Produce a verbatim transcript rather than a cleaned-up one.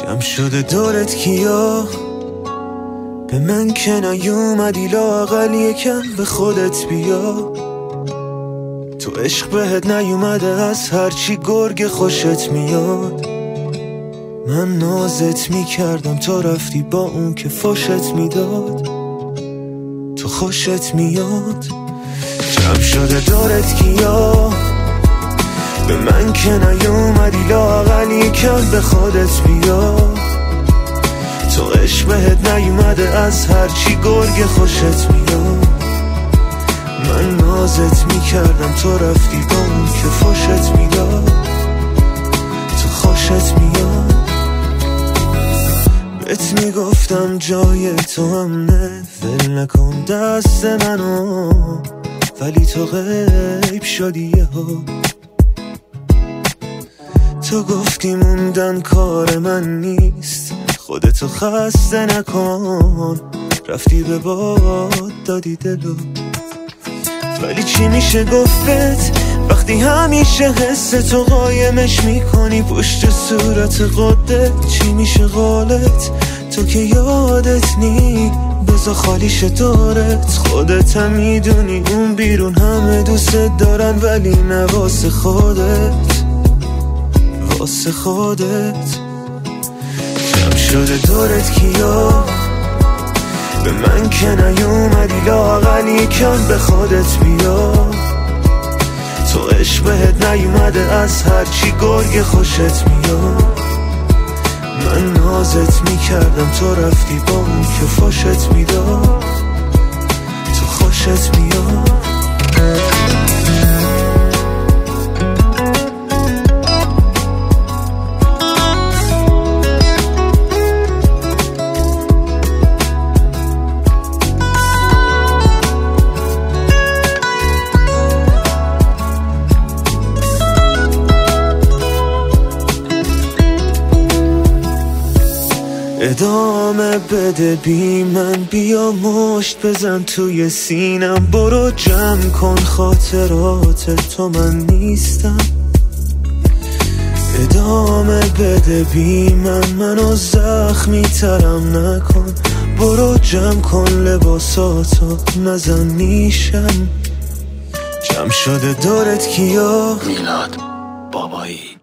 جمع شده دورت کیا، به من که نیومدی لااقل یکم به خودت بیا. تو عشق بهت نیومده از هرچی گرگ خوشت میاد. من نازت میکردم تو رفتی با اون که فوشت میداد. تو خوشت میاد. جمع شده دورت کیا، به من که نیومدی لااقل یکم به خودت بیا. تو عشق بهت نیومده از هرچی گرگ خوشت میاد. من نازت میکردم تو رفتی با اون که فوشت میداد. تو خوشت میاد. بهت میگفتم جای تو امنه، ول نکن دست منو، ولی تو غیب شدی یهو. تو گفتی موندن کار من نیست، خودتو خسته نکن، رفتی به باد دادی دلو. ولی چی میشه گفت وقتی همیشه حس تو قایمش میکنی پشت صورت قدت؟ چی میشه قولت تو که یادت نی؟ بذار خالیش دارت، خودت هم میدونی اون بیرون همه دوست دارن، ولی نه واسه خودت، واسه خودت. جمع شده دورت کیا، به من که نیومدی لااقل یکم به خودت بیا. تو عشق بهت نیومده از هرچی گرگ خوشت میاد. من نازت میکردم تو رفتی با اون که فوشت میداد. تو خوشت میاد. ادامه بده بی من، بیا مشت بزن توی سینم، برو جمع کن خاطرات تو من نیستم. ادامه بده بی من، منو زخمی ترم نکن، برو جمع کن لباساتو نزن نیشم. جمع شده دورت کیا، میلاد بابایی.